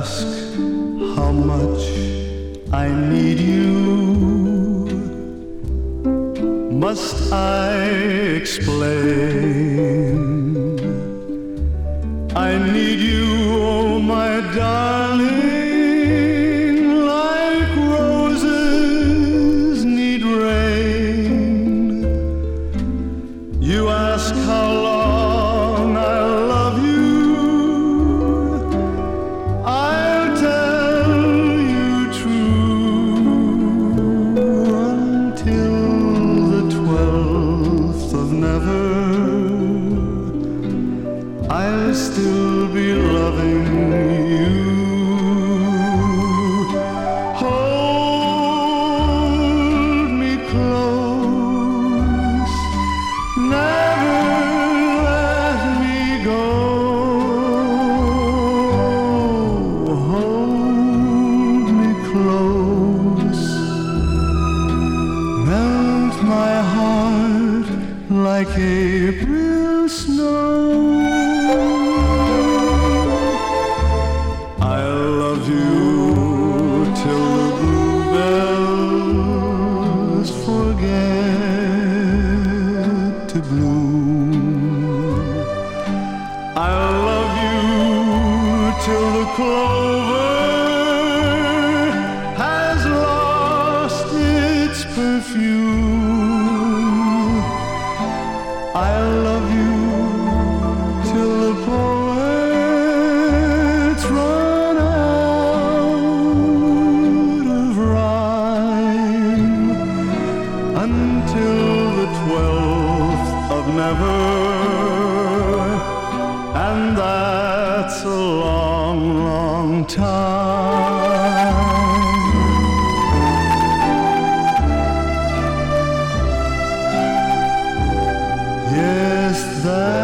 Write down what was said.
ask how much I need you, must I explain? I need you, oh my darling, like roses need rain. You ask how long I love you, I'll tell you true, until the 12th of never, I'll still be loving you. Hold me close, never let me go. Hold me close, melt my heart like April snow. I'll love you till the bluebells forget to bloom. I'll love you till the clover has lost its perfume. I'll love you till the poets run out of rhyme, until the 12th of never, and that's a long, long time. Yes, that